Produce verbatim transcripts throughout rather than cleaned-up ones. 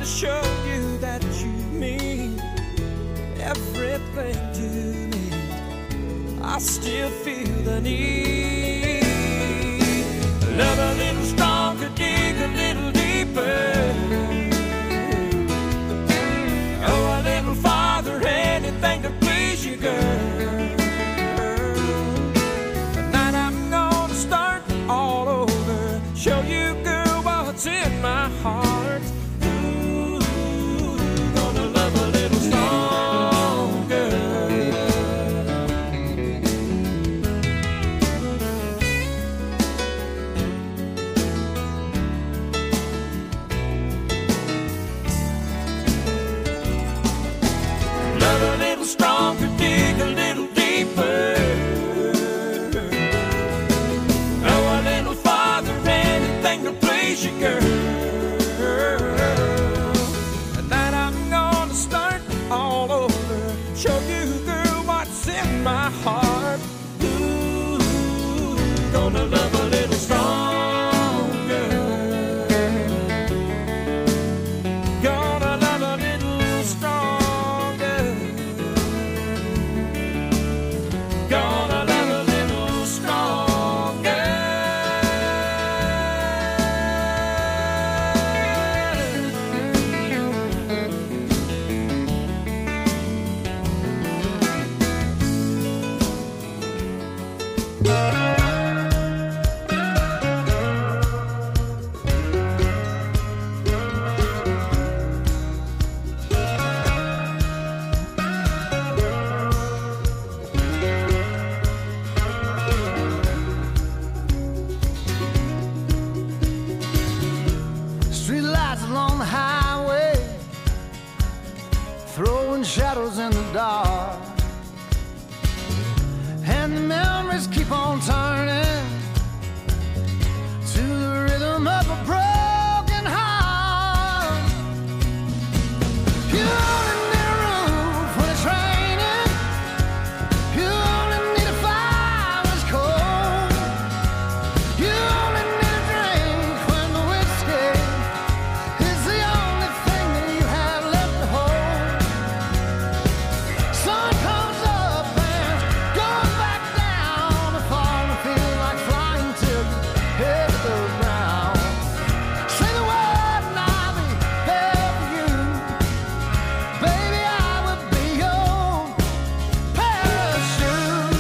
show you that you mean everything to me. I still feel the need. Love a little stronger, dig a little deeper. Oh, a little farther, anything to please you, girl. Tonight I'm gonna start all over, show you, girl, what's in my heart. Ooh, gonna love a little stronger. Love a little stronger, dig a little deeper. Oh, a little farther, anything to please you, girl. Tonight I'm gonna start all over, show you, girl, what's in my heart. Ooh, gonna love a little stronger. Gonna love a little stronger. Gonna love a little stronger. Street lights along the highway, throwing shadows in the dark, and the memories keep on turning to the rhythm of a broken heart. You only need a roof when it's raining. You only need a fire when it's cold. You only need a drink when the whiskey is the only thing that you have left to hold. Sun comes up and goes back down. The fall feels like flying till you hit the ground. Say the word and I'll be there for you. Baby, I will be your parachute.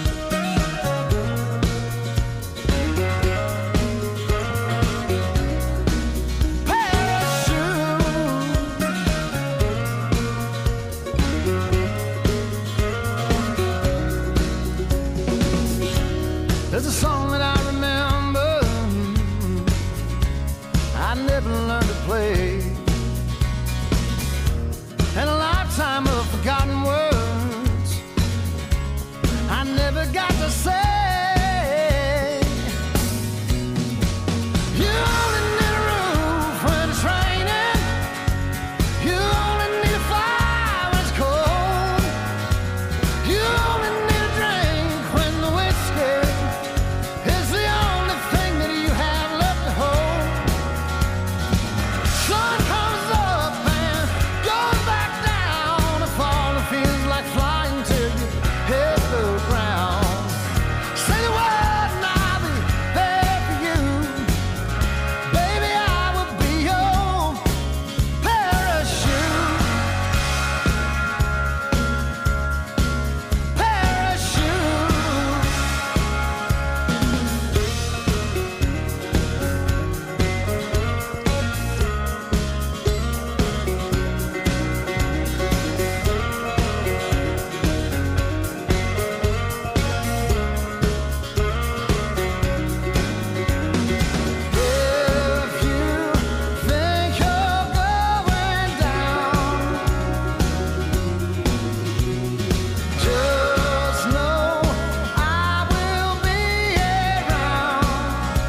There's a song that I remember I never learned to play, and a lifetime of forgotten words I never got to say. You only need a roof when it's raining. You only need a fire when it's cold. You only need a drink when the whiskey is the only thing that you have left to hold. Sun comes up and goes back down. The fall feels like flying till you hit the ground. Say the word and I'll be there for you. Baby, I will be your parachute. Parachute. If you think you're going down, just know I will be around.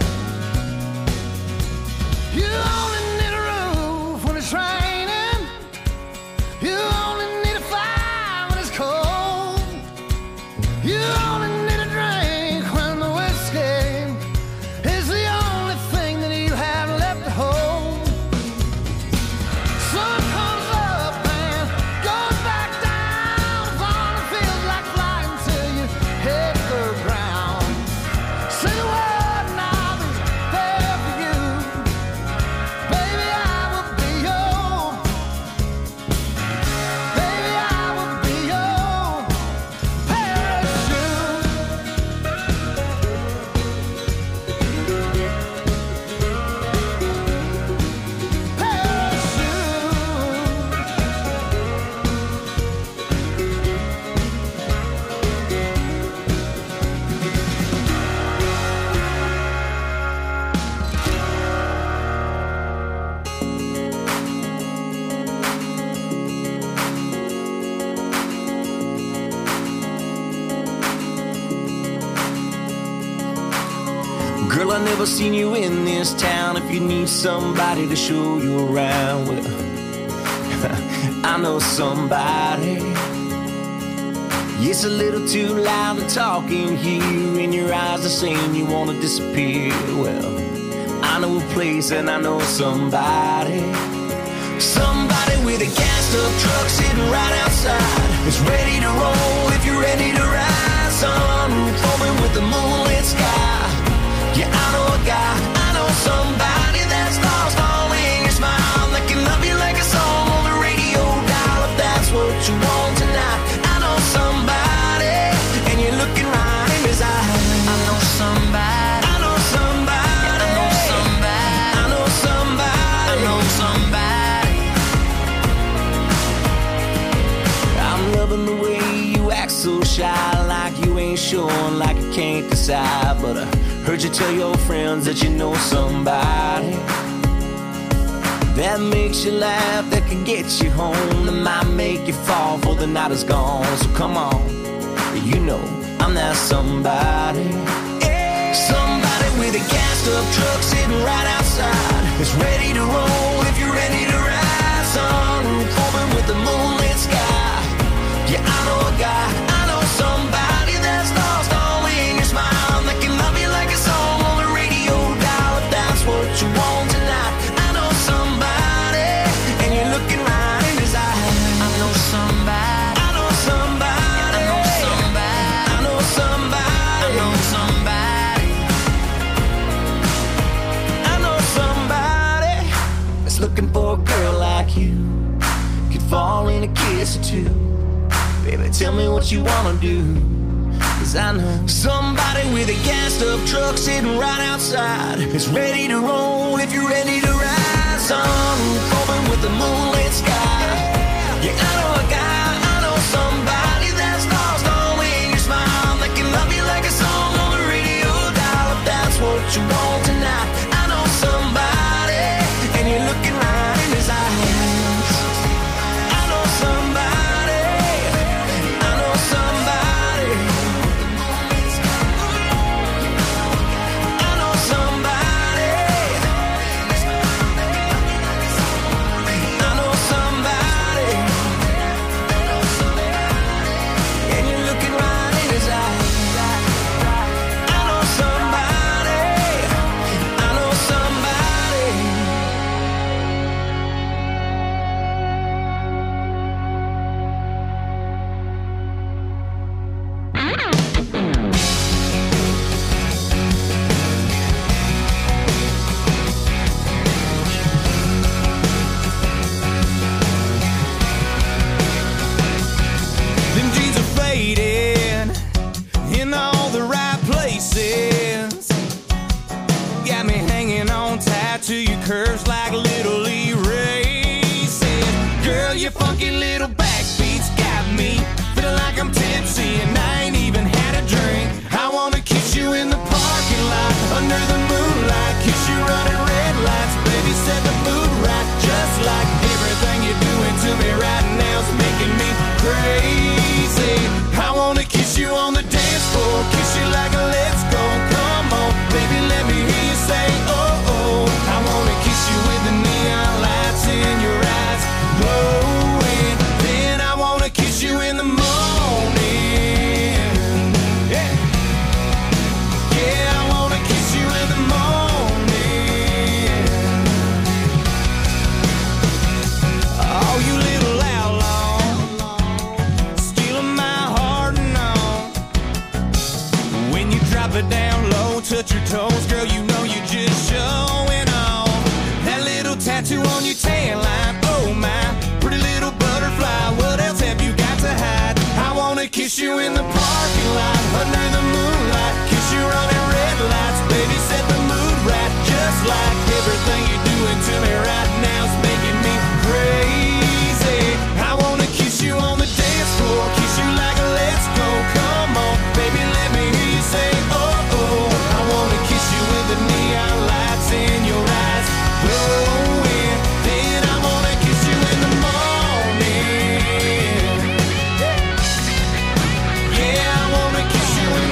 You only need a roof when it's raining. You only need a fire when it's cold. You only need a drink when the whiskey is the only thing that you have left to hold. Well, I never seen you in this town. If you need somebody to show you around, well, I know somebody. It's a little too loud to talk in here, and your eyes are saying you wanna disappear. Well, I know a place and I know somebody. Somebody with a gassed up truck sitting right outside. It's ready to roll if you're ready to ride. Sunroof open with the moonlit sky. Yeah, I know a guy, I know somebody that's lost all in your smile, that can love you like a song on the radio dial. If that's what you want tonight, I know somebody, and you're looking right in his eyes. I know somebody, I know somebody, I know somebody, I know somebody, I know somebody. I'm loving the way you act so shy, like you ain't sure, like you can't decide. But I heard you tell your friends that you know somebody that makes you laugh, that can get you home, that might make you fall before the night is gone. So come on, you know I'm that somebody. Yeah. Somebody with a gassed up truck sitting right outside. It's ready to roll if you're ready to ride. Sunroof open with the moonlit sky. Yeah, I know a guy, I know somebody that's lost all in your smile, that can love you like a song on the radio dial. If that's what you want tonight, I know somebody, and you're looking right in his eyes. I know somebody, I know somebody, I know somebody, I know somebody, I know somebody, I know somebody that's looking for a girl like you, could fall in a kiss or two. Baby, tell me what you wanna do, 'cause I know somebody with a gassed up truck sitting right outside. It's ready to roll if you're ready to ride. Sunroof open with the moonlit sky. Yeah, I know a guy, I know somebody that's lost all in your smile, that can love you like a song on the radio dial. If that's what you want tonight, I know somebody, and you're looking right in his eyes. I know somebody. Curves like little erases. Girl, your funky little backbeats got me feeling like I'm tipsy and I ain't even had a drink. I wanna kiss you in the parking lot under the moonlight, kiss you running red lights, baby, set the mood right. Just like everything you're doing to me right now's making me crazy. I wanna kiss you on the dance floor, kiss you like a let's go. Come on, baby, let me hear you say oh oh. I wanna kiss you with the neon lights in your eyes glowing. Then I wanna kiss you in the morning. Yeah, yeah, I wanna kiss you in the morning. Oh, you little outlaw, stealing my heart and all. When you drop it down low, touch your toes, girl, you know you just showing off. That little tattoo on your tan line, oh my, pretty little butterfly, what else have you got to hide? I wanna kiss you in the parking lot, under the moonlight, kiss you running red lights, baby, set the mood right. Just like everything you're doing to me right now's making me crazy. I wanna kiss you on the dance floor, kiss you like a let's go. Come on, baby, let me hear you say oh oh. I wanna kiss you with the neon lights in your eyes glowing. Then I wanna kiss you in the morning. Yeah, I wanna kiss you in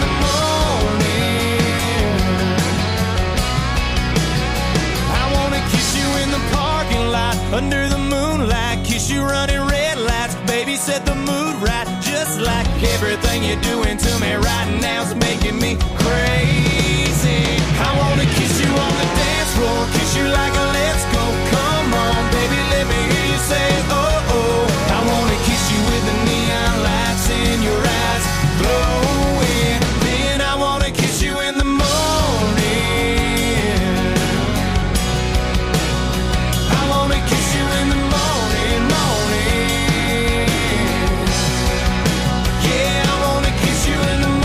the moonlight, kiss you running red lights. Baby, set the mood right, just like everything you're doing to me right now's making me crazy. I wanna kiss you on the dance floor, kiss you like a let's go. Come on, baby, let me hear you say oh oh. I wanna kiss you with the neon lights in your eyes glowing. Then I wanna kiss you in the morning. I wanna kiss you in the morning, morning. Yeah, I wanna kiss you in the morning.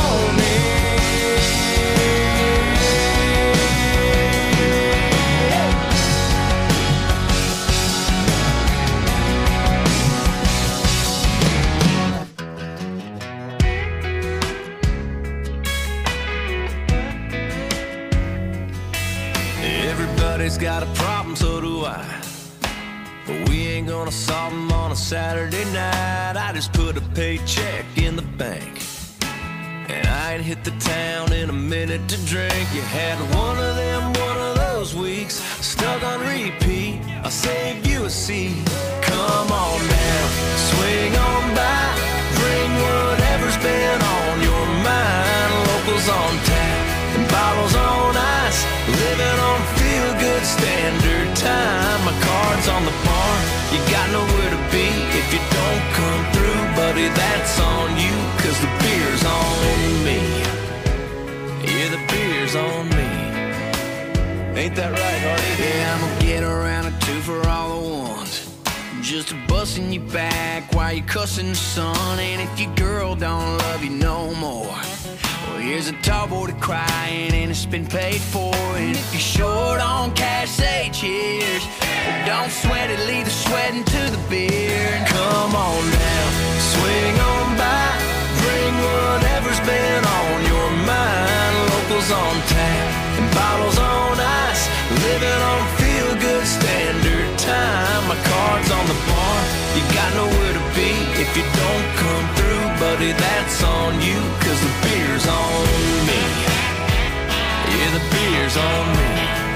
Everybody's got a problem, so do I. But we ain't gonna solve them on a Saturday night. I just put a paycheck in the bank, and I ain't hit the town in a minute to drink. You had one of them, one of those weeks, stuck on repeat. I'll save you a seat. Come on now, swing on by, bring whatever's been on your mind. Locals on tap and bottles on ice, living on feel-good standard time. My card's on the bar, you got nowhere to be if you don't come through, buddy, that's on you, cause the beer's on me. Yeah, the beer's on me. Ain't that right, Hardy? Yeah, I'm gonna get around a two for all the ones, just a busting you back while you cussing the sun. And if your girl don't love you no more, well, here's a tall boy to crying and it's been paid for. And if you're short on cash, say cheers. But don't sweat it, leave the sweating to the beer. Come on now, swing on by, bring whatever's been on your mind. Locals on tap and bottles on ice, living on feel-good standard time. My card's on the bar, you got nowhere to be if you don't come through, buddy, that's on you, cause the beer's on me. Yeah, the beer's on me.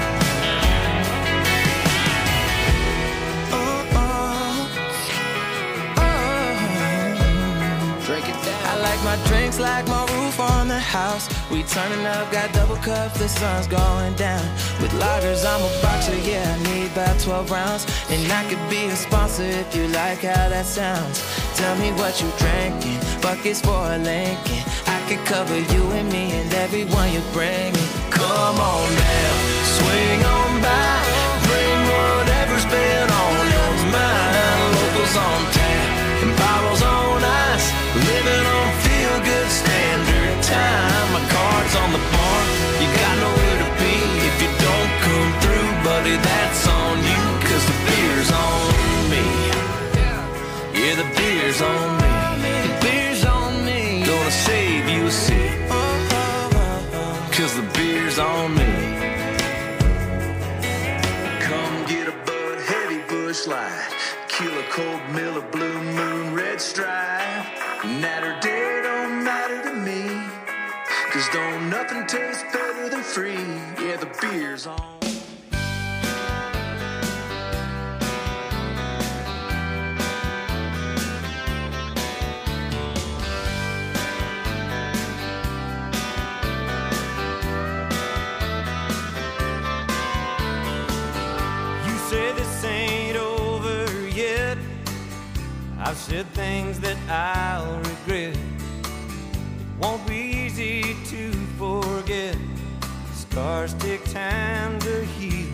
Oh, oh, oh. Drink it down. I like my drinks like my roof on the house. We turning up, got double cups, the sun's going down. With lagers, I'm a boxer, yeah, I need about twelve rounds. And I could be a sponsor if you like how that sounds. Tell me what you drinking, buckets for a Lincoln. I could cover you and me and everyone you bring me. Come on now, swing on by, bring whatever's been on your mind. Locals on tap and bottles on ice, living on feel-good standard time. My card's on the bar, you got nowhere to be if you don't come through, buddy, that's on you, cause the beer's on me. Yeah, the beer's on me. The beer's on me. Gonna save you a seat, cause the beer's on me. Come get a Bud Heavy Bush Light, Killer Cold Miller Blue Moon Red Stripe. Night or day don't matter to me, cause don't nothing taste better than free. Yeah, the beer's on. Say this ain't over yet. I've said things that I'll regret. It won't be easy to forget. Scars take time to heal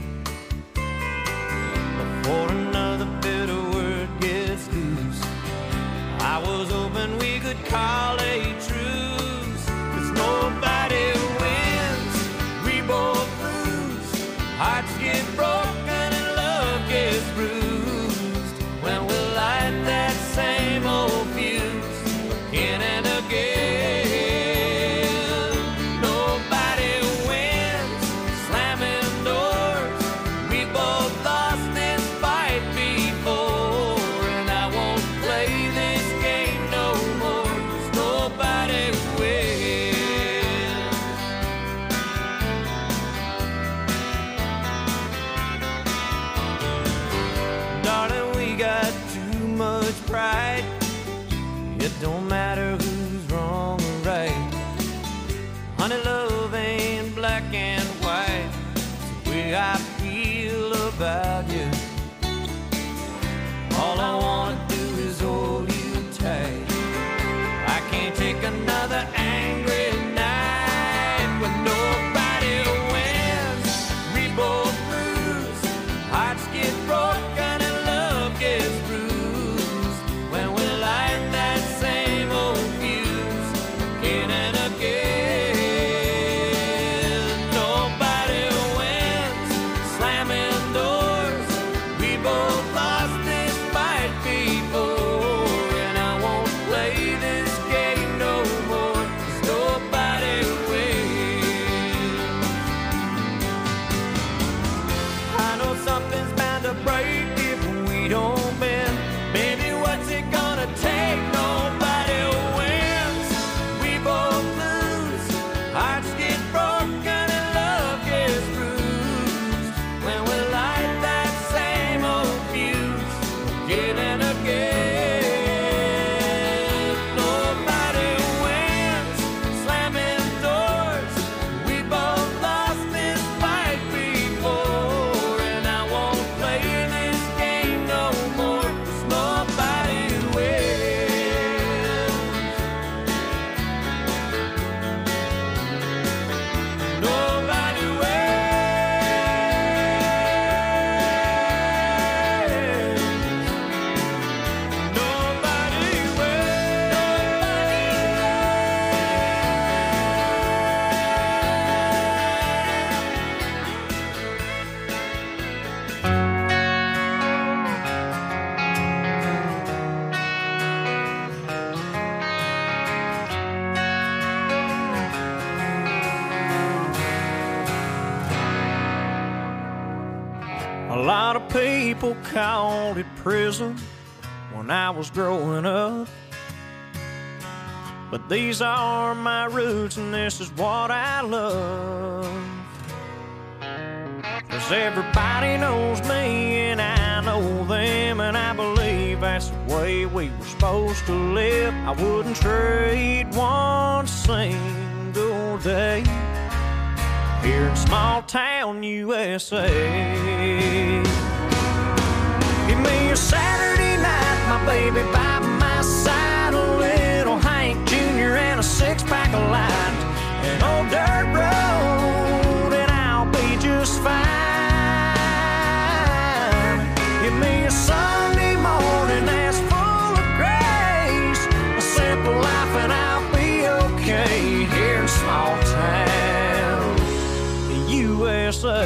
before another bitter word gets loose. I was hoping we could call a truce, 'cause nobody wins, we both lose. Hearts get broken, gets bruised when we light that same old fuse again and again. Nobody wins slamming doors its pride. It don't matter who's wrong or right. Honey, love ain't black and white. It's the way I feel about you. All I wanna do is hold you tight. I can't take another angry night when nobody wins. We both lose. Hearts get broken and love gets bruised when we light that same old fuse again and again. Nobody wins. Slamming doors. We both lost this fight before, and I won't play this game no more, 'cause nobody wins. I know something's bound to break if we don't bend. Baby, what's it gonna take? Nobody wins. We both lose. Hearts get broken and love gets bruised when we light that same old fuse again and again. Nobody wins. Slamming doors. We both lost this fight before, and I won't play this game no more, 'cause nobody wins. Nobody wins. Nobody A lot of people called it prison when I was growing up, but these are my roots and this is what I love. 'Cause everybody knows me and I know them, and I believe that's the way we were supposed to live. I wouldn't trade one single day here in small town U S A. Give me a Saturday night, my baby by my side, a little Hank Junior and a six-pack of light, an old dirt road, and I'll be just fine. Give me a Sunday morning that's full of grace, a simple life, and I'll be okay here in small town U S A.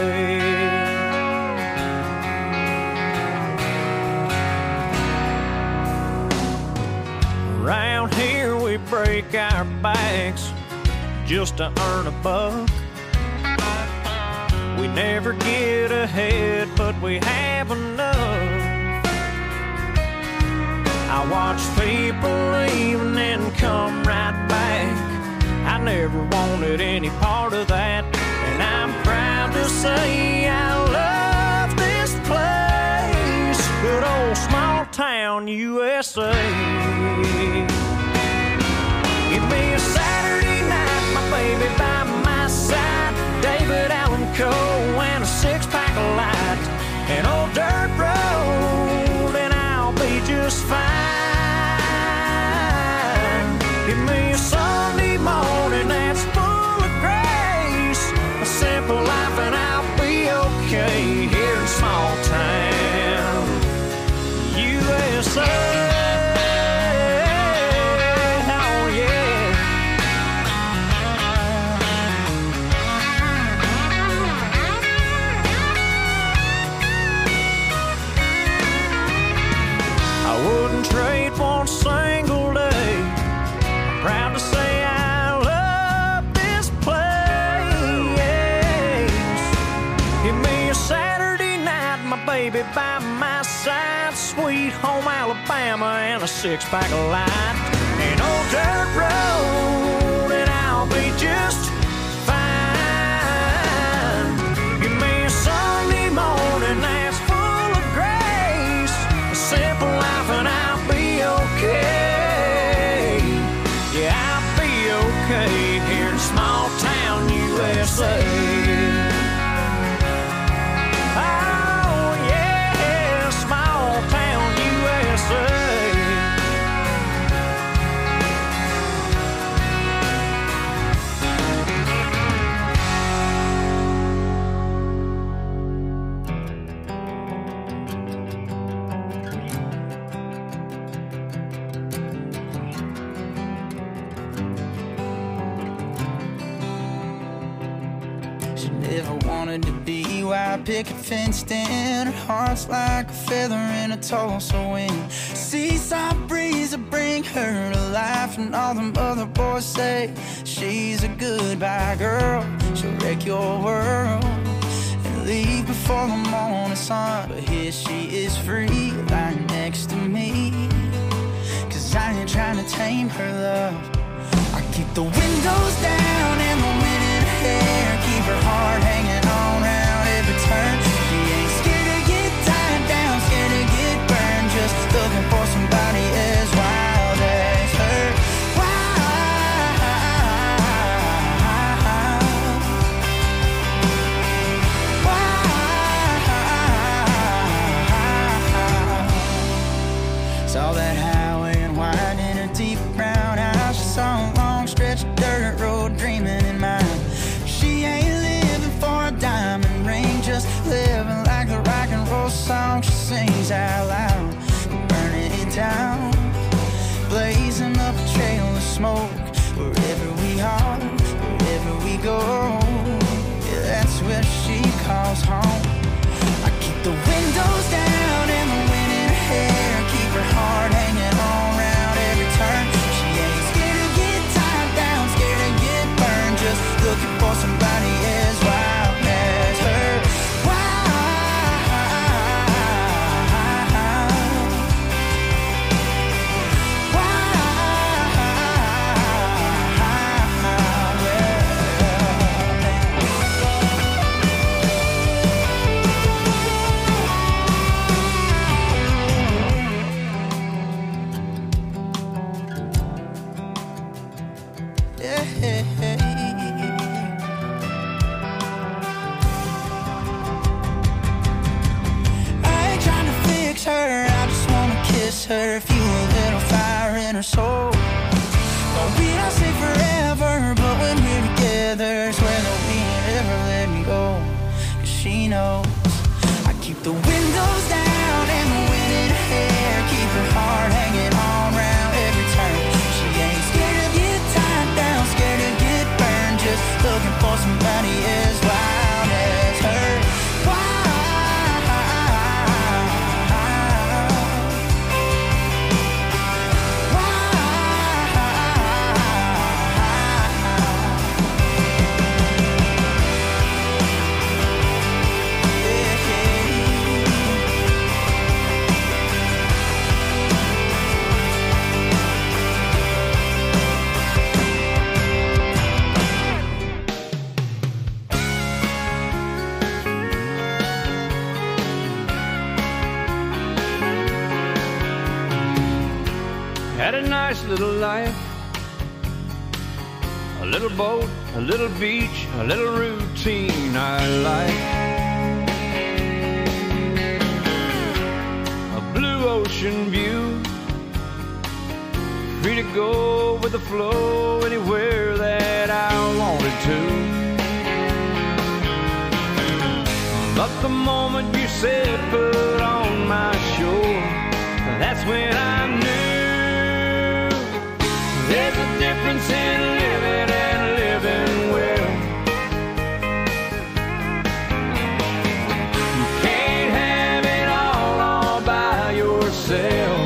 Around here we break our backs just to earn a buck. We never get ahead, but we have enough. I watch people leave and then come right back. I never wanted any part of that, and I'm proud to say I love this place, good old small town U S A. Give me a Saturday night, my baby by my side, David Allen Coe and a six-pack of light, an old dirt road, and I'll be just fine. Give me a Sunday morning that's full of grace, a simple life, and I'll be okay here in small town U S A. Trade one single day. I'm proud to say I love this place. Give me a Saturday night, my baby by my side, sweet home Alabama, and a six-pack of light, an old dirt road, and I'll be just fine. Give me a Sunday morning that's full of grace, a simple life, and I'll be wanted to be white picket fenced in. Her heart's like a feather in a Tulsa wind. Seaside breeze will bring her to life, and all them other boys say she's a goodbye girl. She'll wreck your world and leave before the morning sun. But here she is free, lying next to me, 'cause I ain't trying to tame her love. I keep the windows down and the wind in her hair, keep her heart hanging on round every turn. She ain't scared to get tied down, scared to get burned, just looking for somebody as wild as her. Saw that highway and wide in her deep brown eyes. She saw a long stretch of dirt road dreaming in mind. She ain't living for a diamond ring, just living like the rock and roll song she sings out loud. Burning it down, blazing up a trail of smoke. Wherever we are, wherever we go, yeah, that's where she calls home. I keep the windows down and the wind in her hair, keep her heart hanging on round every turn. She ain't scared to get tied down, scared to get burned, just looking for somebody as wild as her. Her, fuel a little fire in her soul. But we don't say forever, but when we're together, swear that we ain't ever letting go. 'Cause she knows I keep the windows down and the wind in her hair, keep her heart hanging on round every turn. She ain't scared to get tied down, scared to get burned, just looking for somebody as wild as her. Wild. Had a nice little life, a little boat, a little beach, a little routine I like. A blue ocean view, free to go with the flow anywhere that I wanted to. But the moment you said put on my shore, that's when I knew there's a difference in living and living well. You can't have it all all by yourself.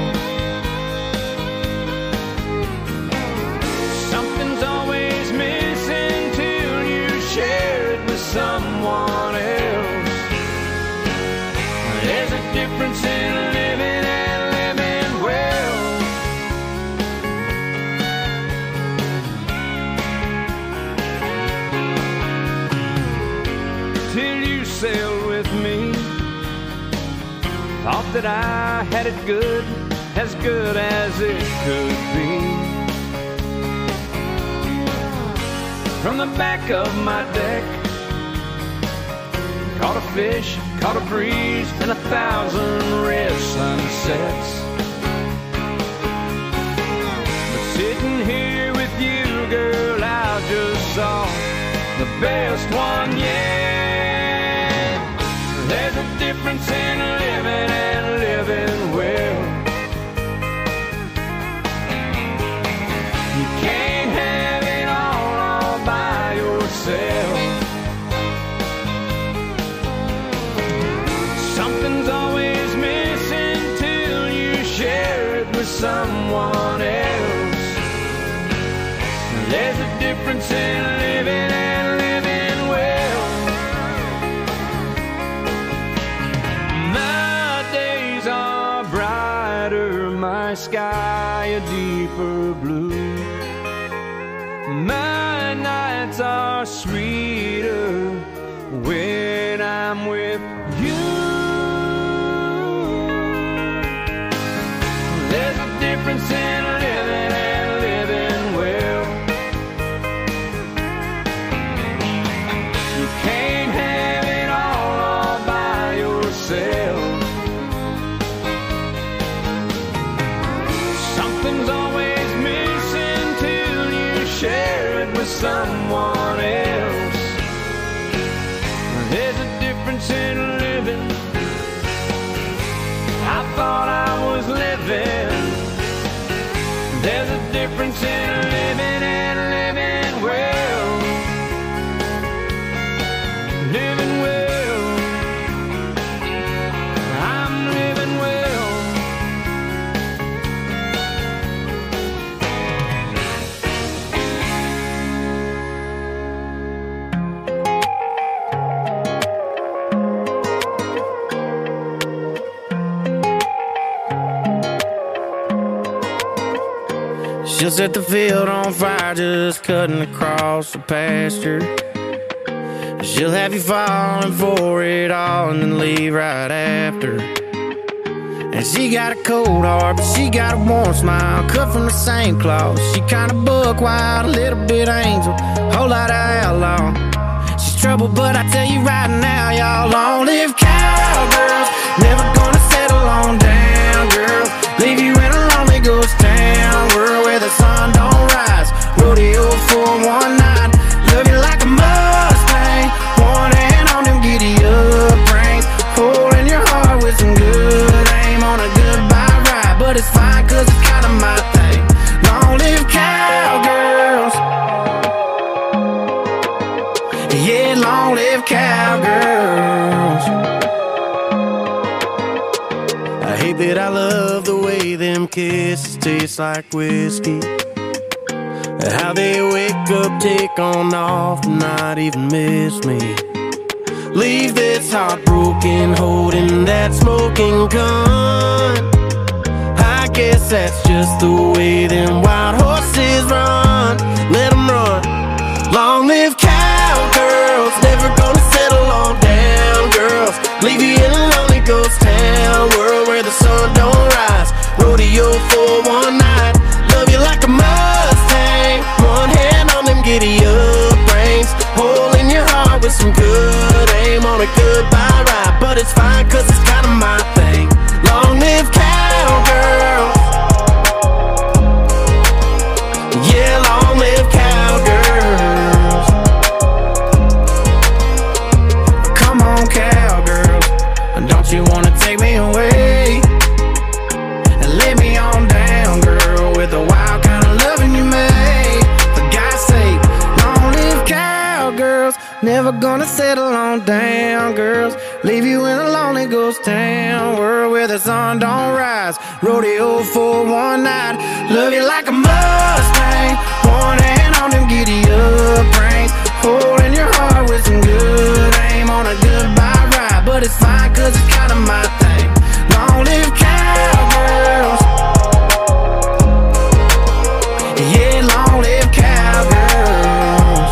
Something's always missing till you share it with someone else. There's a difference in living and living well. Sailed with me, thought that I had it good, as good as it could be. From the back of my deck, caught a fish, caught a breeze, and a thousand red sunsets. But sitting here with you, girl, I just saw the best one yet. There's a difference in living and living well. You can't have it all all by yourself. with someone else. There's a difference in living and living well. My days are brighter, my sky a deeper blue. My nights are sweeter when I'm with you. There's a difference in living and living well. You can't have it all, all by yourself. Something's always missing till you share it with someone else. There's a difference in living. I thought I was living. There's a difference in living and living well. Living well. I'm living well. She'll set the field on fire just cutting across the pasture. She'll have you falling for it all and then leave right after. And she got a cold heart, but she got a warm smile, cut from the same cloth. She kinda buck wild, a little bit angel, whole lot of outlaw. She's trouble, but I tell you right now, y'all, long-live cowgirls, never gonna settle on down, girls. Leave you in a lonely ghost town, world where the sun don't rise. Rodeo for one night, love you like a Mustang, one hand on them giddy up reins, holding your heart with some good aim on a goodbye ride. But it's fine, cause it's kinda my thing. Long live cowgirls. Yeah, long live cowgirls. I hate that I love the way them kisses taste like whiskey. How they wake up, take on off, not even miss me. Leave this heartbroken, holding that smoking gun. I guess that's just the way them wild horses run. Let them run. Long live cowgirls, never gonna settle on down, girls. Leave you in a lonely ghost town, world where the sun don't rise. Rodeo for one night, love you like a Mustang, one hand on them giddy up reins, holding your heart with some good aim on a goodbye ride. But it's fine, cause it's kinda my thing. Long live cowgirls. Yeah, long live cowgirls. Come on, cowgirls, don't you wanna take me away and lay me on down, girl, with the wild kind of loving you made. For God's sake, long live cowgirls, never gonna settle on down, girls. Leave you in a lonely ghost town, world where the sun don't rise. Rodeo for one night, love you like a Mustang, one hand on them giddy up reins, holding your heart with some good aim on a goodbye ride. But it's fine, cause it's kinda my thing. Long live cowgirls. Yeah, long live cowgirls.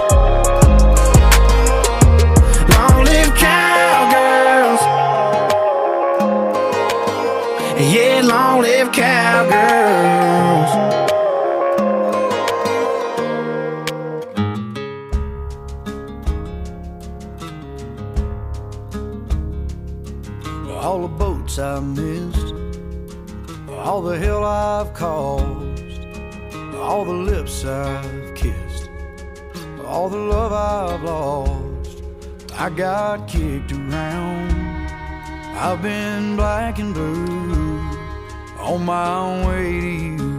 Long live cowgirls. Yeah, long live cowgirls. All the boats I've missed, all the hell I've caused, all the lips I've kissed, all the love I've lost. I got kicked around, I've been black and blue, on my way to you.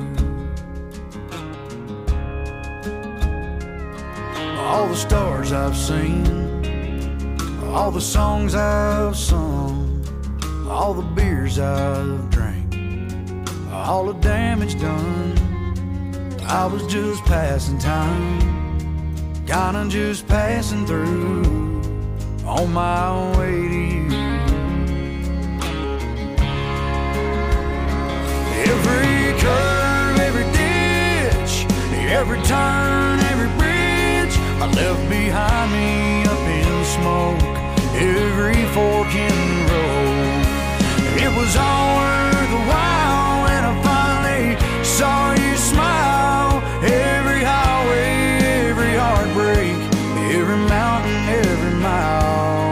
All the stars I've seen, all the songs I've sung, all the beers I've drank, all the damage done. I was just passing time, kinda just passing through, on my way to you. Every curve, every ditch, every turn, every bridge I left behind me up in smoke. Every fork in the road, it was all worth the while when I finally saw you smile. Every highway, every heartbreak, every mountain, every mile.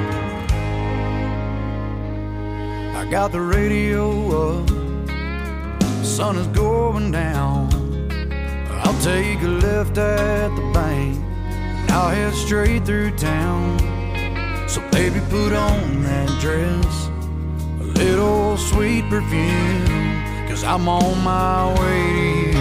I got the radio up, the sun is going down. I'll take a left at the bank, and I'll head straight through town. So baby, put on that dress, a little sweet perfume, 'cause I'm on my way to you.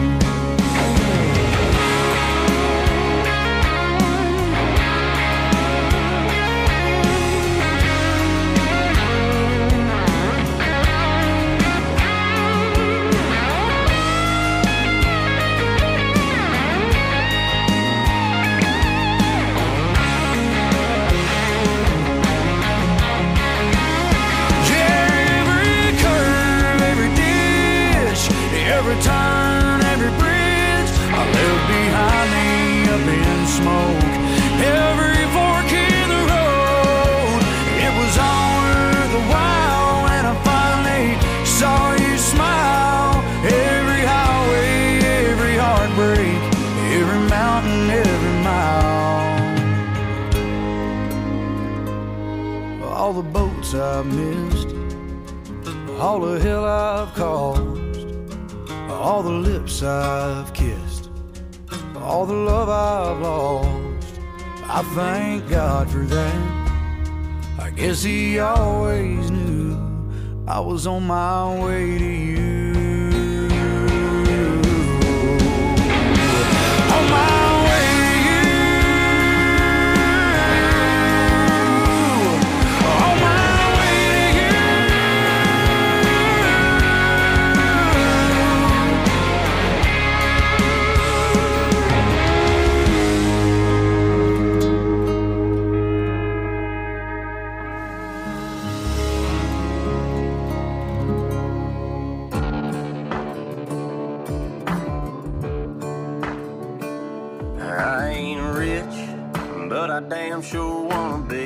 Every turn, every bridge I left behind me up in smoke. Every fork in the road, it was all worth the while when I finally saw you smile. Every highway, every heartbreak, every mountain, every mile. All the boats I've missed, all the hell I've caused, all the lips I've kissed, all the love I've lost. I thank God for that. I guess He always knew I was on my way to you. On my way to you. On my way to you. But I damn sure wanna be.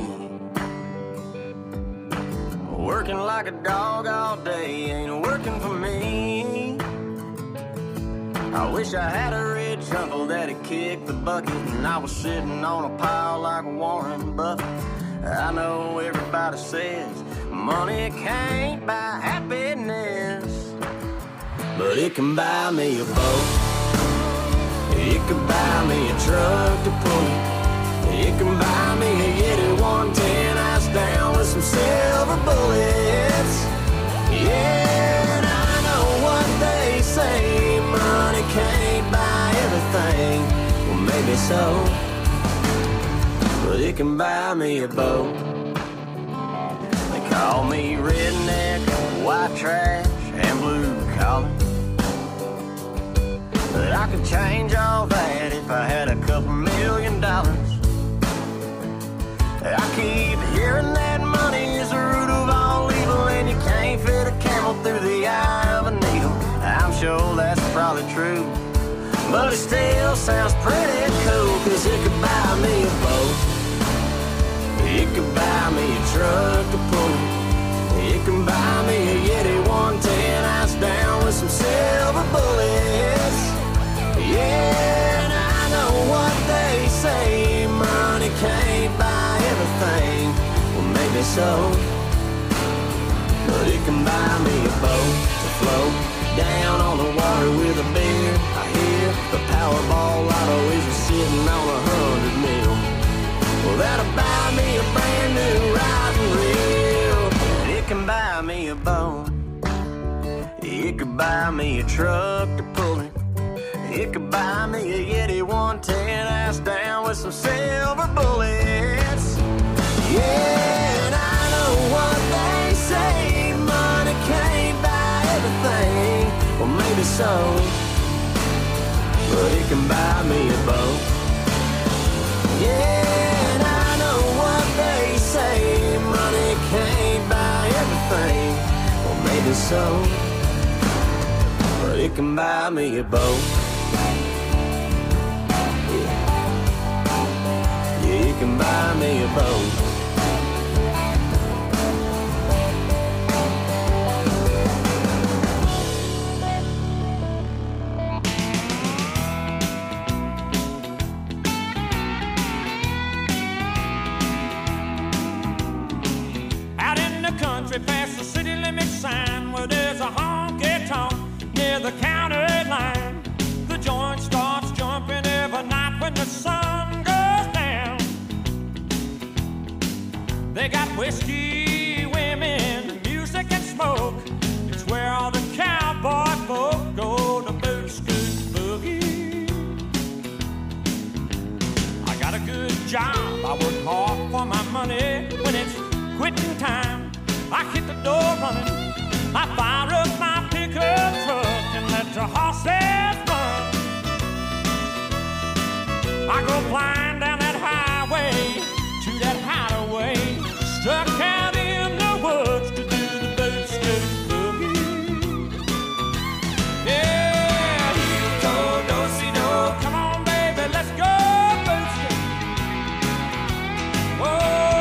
Working like a dog all day ain't working for me. I wish I had a rich uncle that'd kick the bucket and I was sitting on a pile like Warren Buffett. I know everybody says money can't buy happiness, but it can buy me a boat. It can buy me a truck to pull it. It can buy me a Yeti one ten ice down with some silver bullets. Yeah, and I know what they say, money can't buy everything. Well, maybe so, but it can buy me a boat. They call me redneck, white trash, and blue collar, but I could change all that if I had a couple million dollars. I keep hearing that money is the root of all evil, and you can't fit a camel through the eye of a needle. I'm sure that's probably true, but it still sounds pretty cool, 'cause it could buy me a boat. It could buy me a truck to pull it. It can buy me a Yeti one ten ice down with some silver bullets. Yeah, and I know what they say, money can't buy everything. Well, maybe so, but it can buy me a boat to float down on the water with a beer. I hear the Powerball lotto is sitting on a hundred mil. Well, that'll buy me a brand new riding reel. And it can buy me a boat. It could buy me a truck to pull it. It could buy me a Yeti one ten ass down with some silver bullets. Yeah, and I know what they say, money can't buy everything. sold, but it can buy me a boat. Yeah, and I know what they say, money can't buy everything. Well, maybe so, but it can buy me a boat. Yeah, yeah, it can buy me a boat. Past the city limit sign where there's a honky-tonk near the county line. The joint starts jumping every night when the sun goes down. They got whiskey, women, music and smoke. It's where all the cowboy folk go to boot, scoot, boogie. I got a good job, I work hard for my money. When it's quitting time, I hit the door running, I fire up my pickup truck and let the horses run. I go flying down that highway to that hideaway, stuck out in the woods to do the boot scoot boogie. Yeah, heel toe, do-si-do, come on baby, let's go boot scoot. Whoa.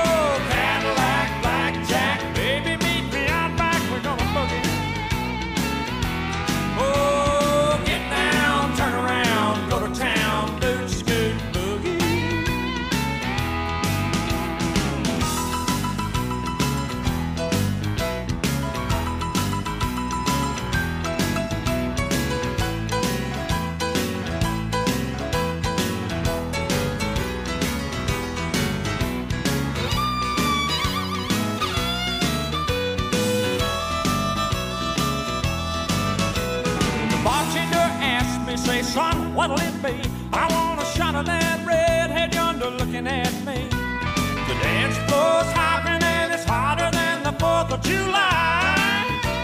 Say, son, what'll it be? I want a shot of that redhead yonder looking at me. The dance floor's hopping and it's hotter than the fourth of July.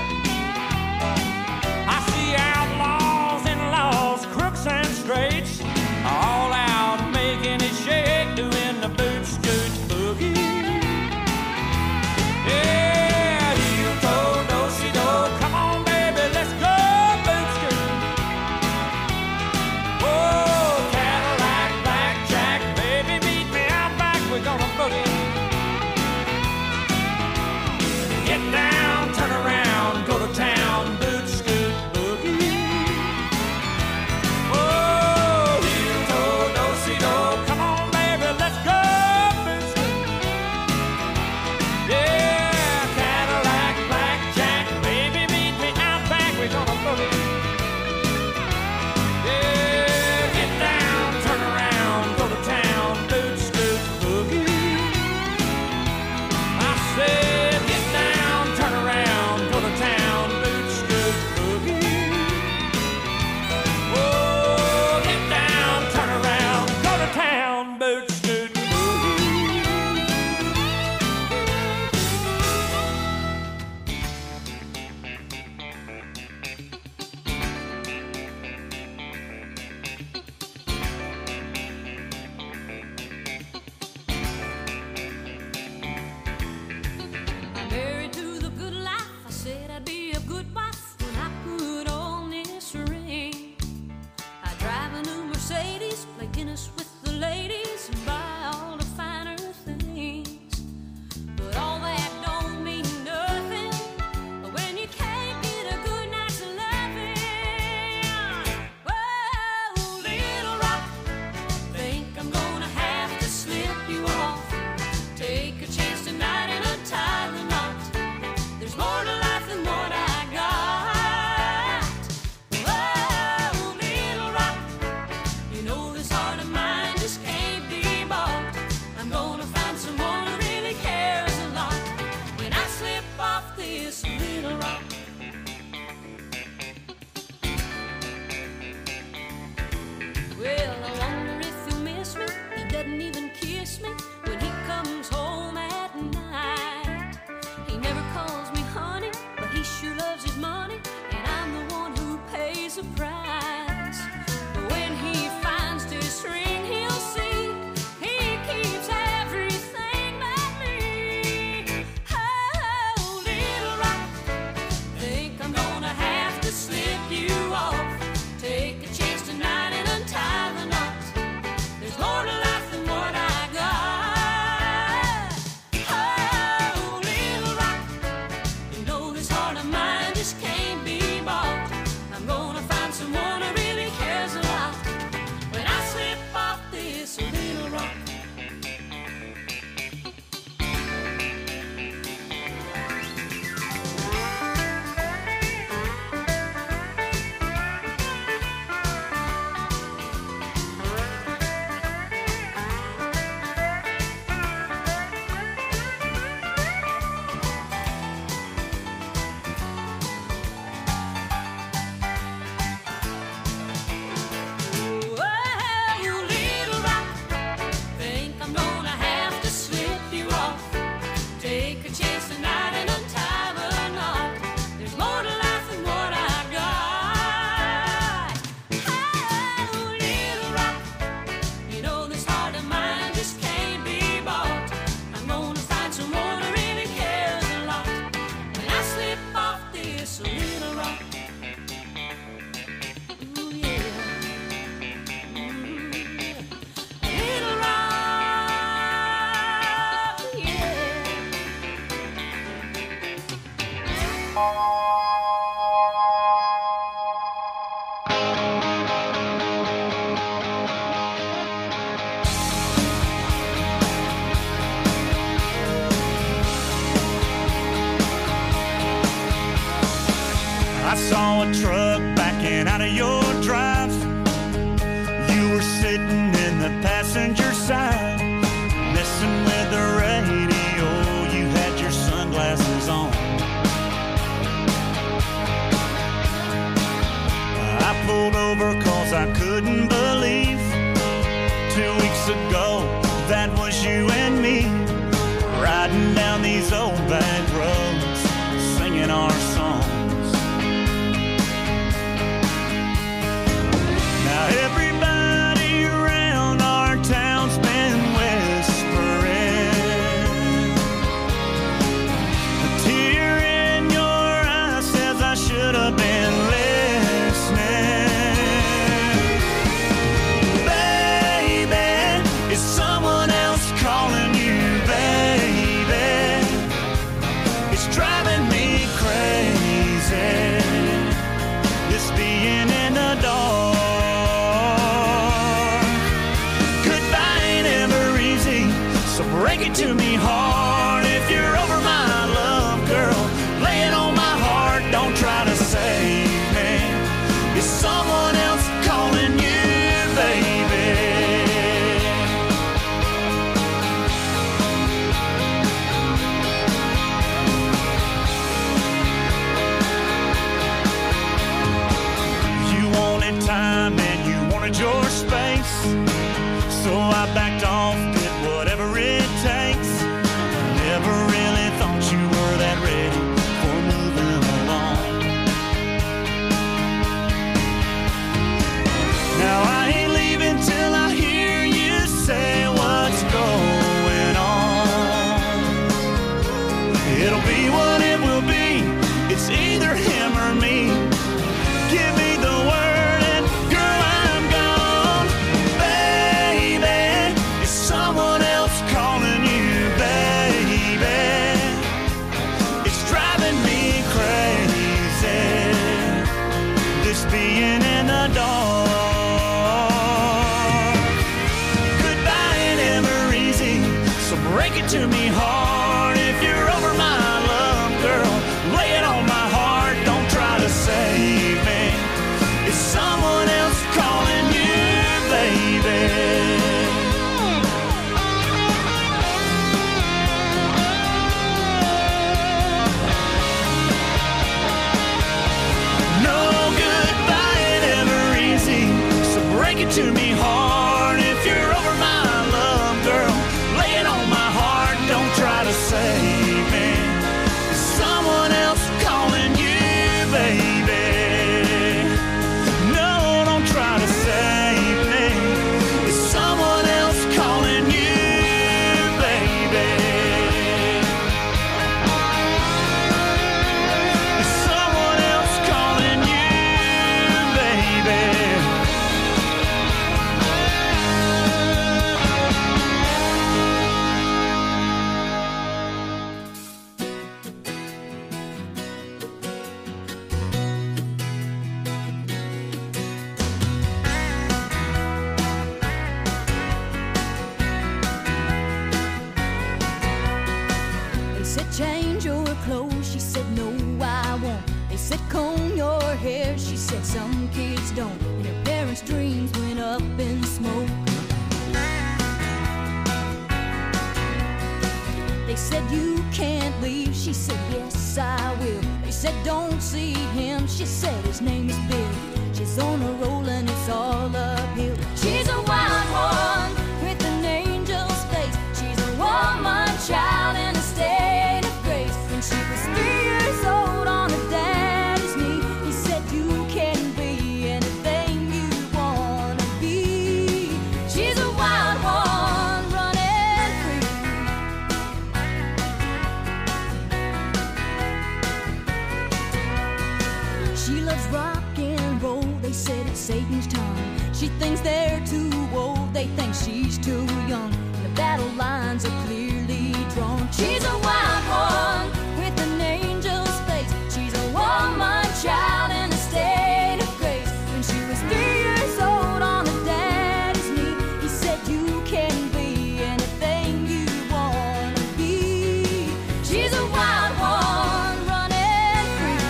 I see outlaws and laws, crooks and straights, all out making it shake, doing the boot scoot boogie. Yeah, heel toe, do-si-do, come on baby, let's go. Get down, turn around, go to town, boot scoot boogie. Oh, heel toe, do-si-do, come on baby, let's go boot scoot. Yeah, Cadillac, blackjack, baby meet me out back, we're gonna boogie. Yeah, get down, turn around, go to town, boot scoot boogie. I said get down, turn around, go to town, boot scoot boogie. Oh, get down, turn around, go to town, boot scoot boogie. Married to the good life, I said I'd be a good wife when I put on this ring. I drive a new Mercedes, play tennis with the ladies, and buy all the finer things. But all that don't mean nothing when you can't get a good night's loving. Whoa, little rock, think I'm gonna have to slip you off. Take a chance tonight and untie the knot. There's more to life than what I got. Whoa, little rock, you know this heart of mine surprise. When he finds this ring, he'll see he keeps everything but me. Oh, little rock, think I'm gonna have to slip you off. Take a chance tonight and untie the knot. There's more to life than what I got. Oh, little rock, you know this heart of mine just can't be bought. I'm gonna find someone who really cares a lot when I slip off this little rock. Oh, little rock, think I'm gonna have to slip you off. Take a chance tonight and untie the knot. There's more to life than what I got. Oh, little rock, you know this heart of mine just can't be bought. I'm gonna find someone who really cares a lot when I slip off this little rock. Ooh, yeah. Little rock, yeah. I saw a truck backing out of your drive. You were sitting in the passenger side, messing with the radio. You had your sunglasses on. I pulled over cause I couldn't believe two weeks ago that was you and me, riding down these old back roads, singing our songs. Now everybody around our town's been whispering. A tear in your eye says I should have been listening. Baby, is someone else calling you, baby? It's driving me crazy, this being in the dark. So break it to me hard if you're over my love, girl. Lay it on my heart, don't try to save me. Is someone else calling you, baby? You wanted time and you wanted your space, so I backed off, did whatever it takes. Never really thought you were that ready for moving along. Now I ain't leaving till I hear you say what's going on. It'll be what it will be, it's either him or me. Give me the word and girl, I'm gone. Baby, is someone else calling you, baby? It's driving me crazy, this being in the dark. Goodbye ain't ever easy, so break it to me hard if you're over my love, girl. Lay it on my heart, don't try to save me. Is someone else calling you, baby? To me hard if you're over my love, girl. Lay it on my heart, don't try to save me. Someone else calling you, baby. said, comb your hair. She said, some kids don't. And her parents' dreams went up in smoke. They said, you can't leave. She said, yes, I will. They said, don't see him. She said, his name is Bill. She's on a roll and it's all uphill. She's a wild one with an angel's face. She's a woman child in a state of grace. When she was three years old on her daddy's knee, he said, you can be anything you want to be. She's a wild one running free. She loves rock and roll. They said it's Satan's time. She thinks they're too old. They think she's too young. The battle lines are clearly drawn. She's a wild one with an angel's face. She's a woman child in a state of grace. When she was three years old on her daddy's knee, he said, you can be anything you want to be. She's a wild one running free.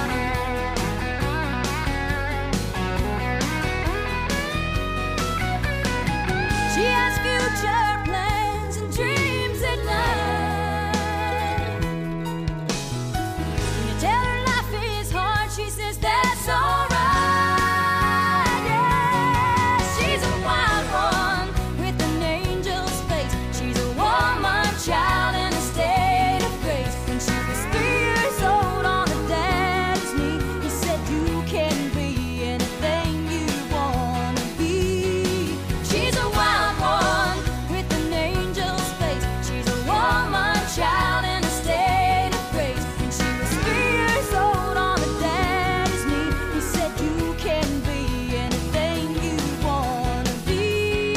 She has future plans and dreams at night. When you tell her life is hard, she says that's alright. Yeah, she's a wild one with an angel's face. She's a woman child in a state of grace. When she was three years old on her daddy's knee, he said, you can be anything you want to be. She's a wild one with an angel's face. She's a woman child in a state of grace. When she was three years old on her daddy's knee, he said, you can be anything you want to be.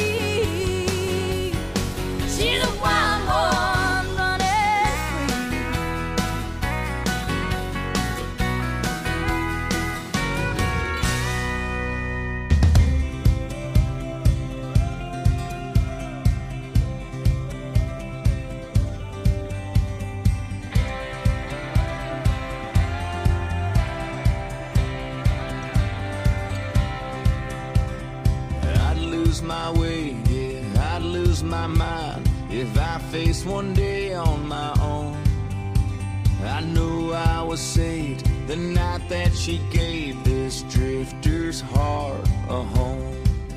She's a wild one running free. I'd lose my way, yeah, I'd lose my mind if I faced one day on my own. I knew I was saved the night that she gave this drifter's heart a home.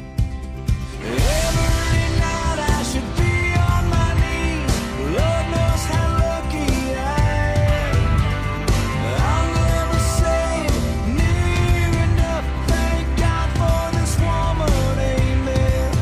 Every night I should be on my knees. Lord knows how lucky I am. I'll never say it near enough. Thank God for this woman, amen.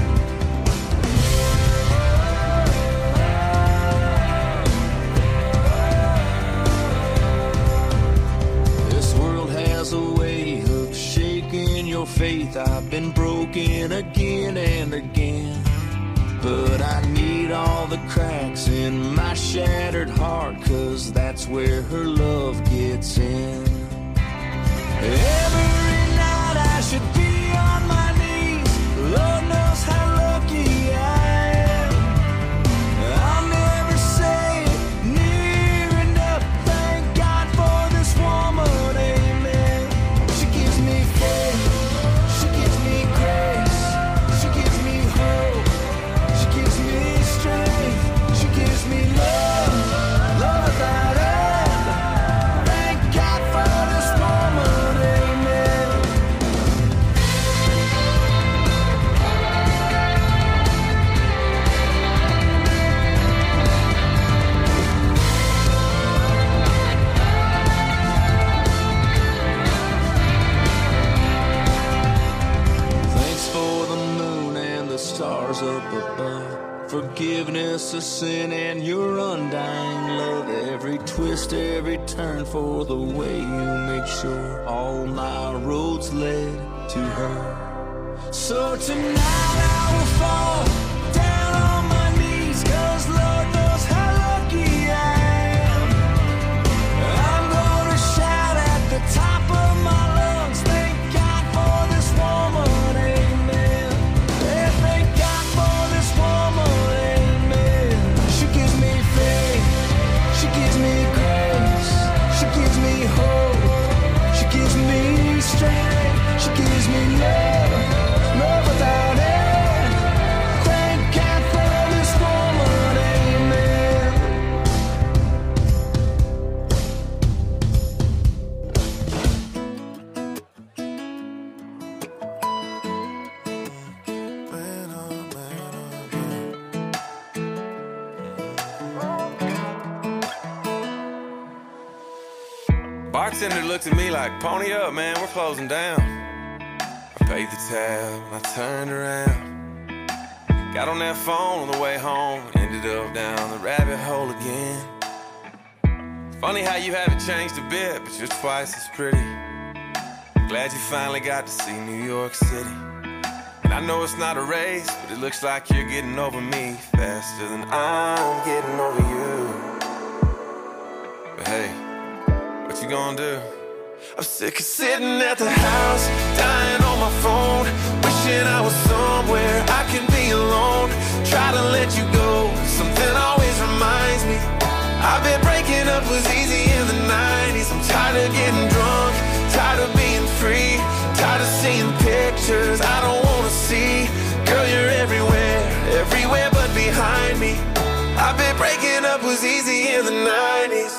This world has a way of shaking your faith. I've been broken again and again, but I need all the cracks in my shattered heart, 'cause that's where her love gets in. Every night I should be on my knees. Lord knows how lucky I am. I'll never say it near enough. Thank God for this woman, amen. She gives me faith. She gives me grace. She gives me hope. She gives me strength. She gives me love. Love without end. Thank God for this woman, amen. Thanks for the moon and the stars up above. Forgiveness of sin and your undying love. Every twist, every turn for the way you make sure all my roads led to her. So tonight I will fall down on my knees, 'cause Lord knows how lucky I am. I'm gonna shout at the top of my lungs. Thank God for this woman, amen. Yeah, thank God for this woman, amen. She gives me faith. She gives me grace. She gives me hope. She gives Bartender looked at me like, pony up, man, we're closing down. I paid the tab and I turned around. Got on that phone on the way home, ended up down the rabbit hole again. Funny how you haven't changed a bit, but you're twice as pretty. Glad you finally got to see New York City. And I know it's not a race, but it looks like you're getting over me faster than I'm getting over you. But hey, what you gonna do? I'm sick of sitting at the house, dying on my phone, wishing I was somewhere I can be alone. Try to let you go, something always reminds me. I bet breaking up was easy in the nineties. I'm tired of getting drunk, tired of being free, tired of seeing pictures I don't wanna see. Girl, you're everywhere, everywhere but behind me. I bet breaking up was easy in the nineties.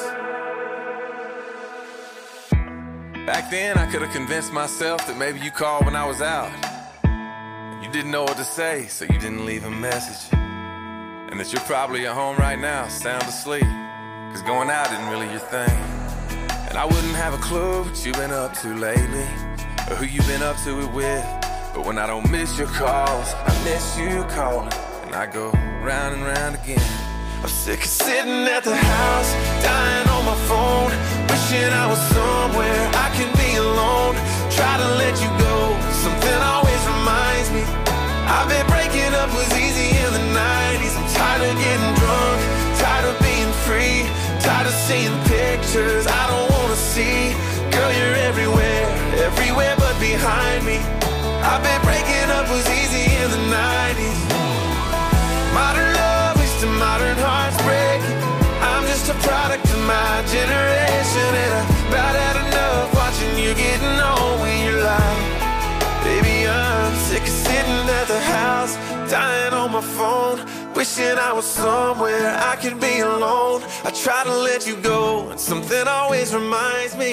Back then I could have convinced myself that maybe you called when I was out. You didn't know what to say, so you didn't leave a message. And that you're probably at home right now, sound asleep, cause going out isn't really your thing. And I wouldn't have a clue what you've been up to lately, or who you've been up to it with. But when I don't miss your calls, I miss you calling, and I go round and round again. I'm sick of sitting at the house, dying on my phone, wishing I was somewhere I can be alone. Try to let you go, something always reminds me. I bet breaking up was easy in the nineties. I'm tired of getting drunk, tired of being free, tired of seeing pictures I don't wanna see. Girl, you're everywhere, everywhere but behind me. I bet breaking up was easy in the nineties. Modern love leads to modern hearts breaking. I'm just a product of my generation, and I about had enough watching you getting old when you're lying. Baby, I'm sick of sitting at the house, dying on my phone, wishing I was somewhere I could be alone. I try to let you go, and something always reminds me.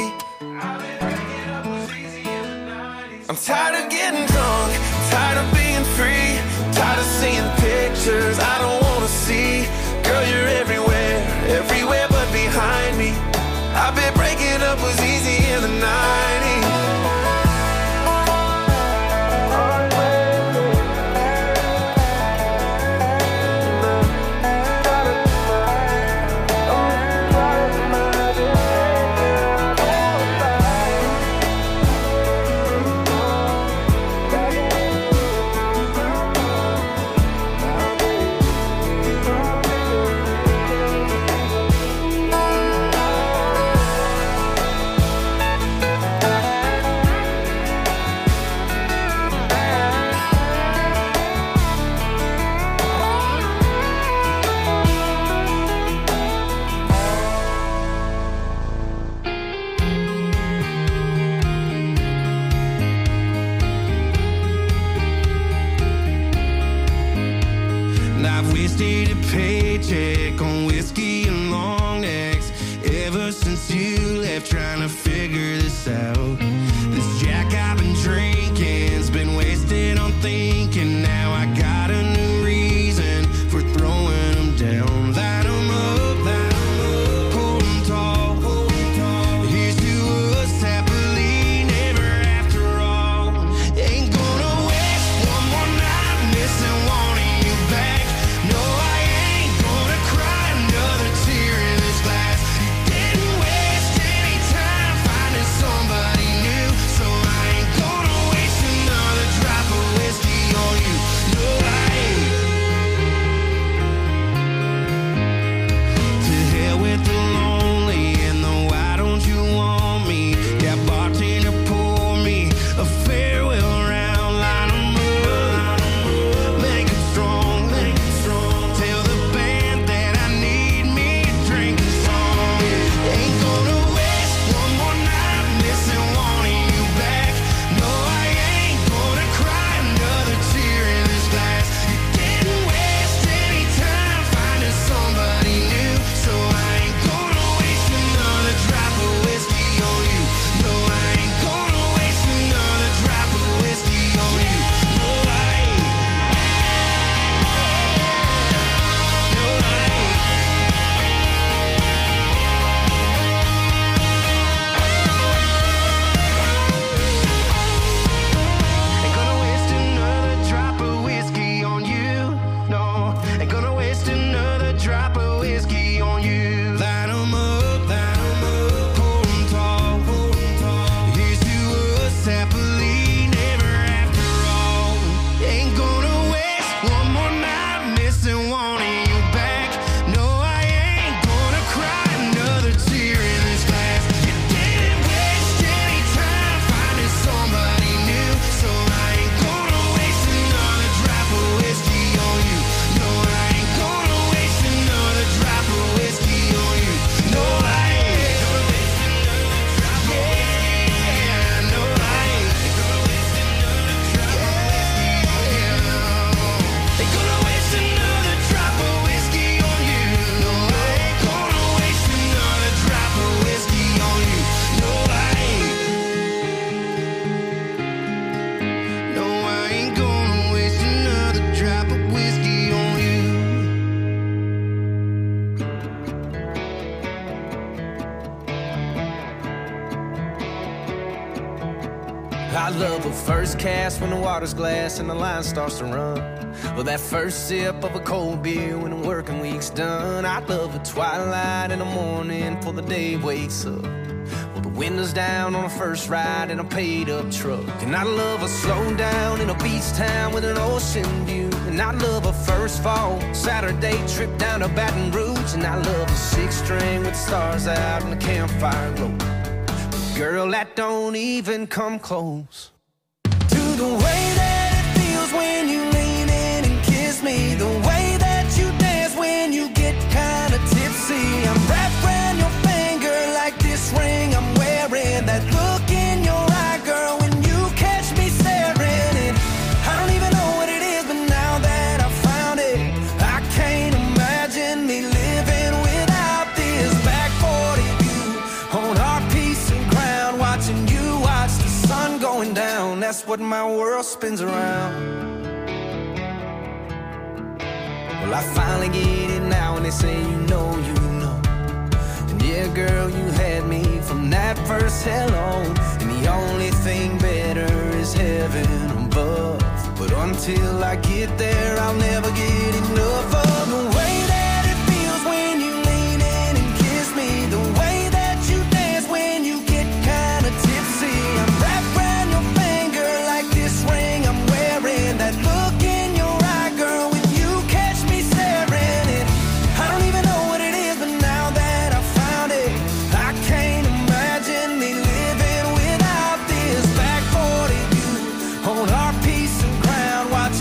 I'm tired of getting drunk, tired of being free, tired of seeing pictures I don't wanna see. Girl, you're everywhere, everywhere but behind me. I bet breaking up was easy in the nineties. Paycheck on whiskey and long necks ever since you left, trying to figure this out. This Jack I've been drinking's been wasted on thinking. Now I got a new reason for throwing them down. Light them up, light them up, hold them tall, hold them tall. Here's to us happily never after all. Ain't gonna waste one more night missing wanting you back. No, I cry. I love a first cast when the water's glass and the line starts to run. Well, that first sip of a cold beer when the working week's done. I love a twilight in the morning before the day wakes up. Well, the windows down on a first ride in a paid-up truck. And I love a slow down in a beach town with an ocean view. And I love a first fall Saturday trip down to Baton Rouge. And I love a six-string with stars out and the campfire glow. Girl, that don't even come close to the way that it feels when you lean in and kiss me. The way that you dance when you get kinda tipsy. I'm wrapped around your finger like this ring I'm wearing. That look in your eye, girl, when you catch me staring. And I don't even know what it is, but now that I found it, I can't imagine me living without this. Back forty view on our piece of ground, watching you watch the sun going down. That's what my world spins around. Well, I finally get it now, and they say you know, you know. And yeah, girl, you had me from that first hello.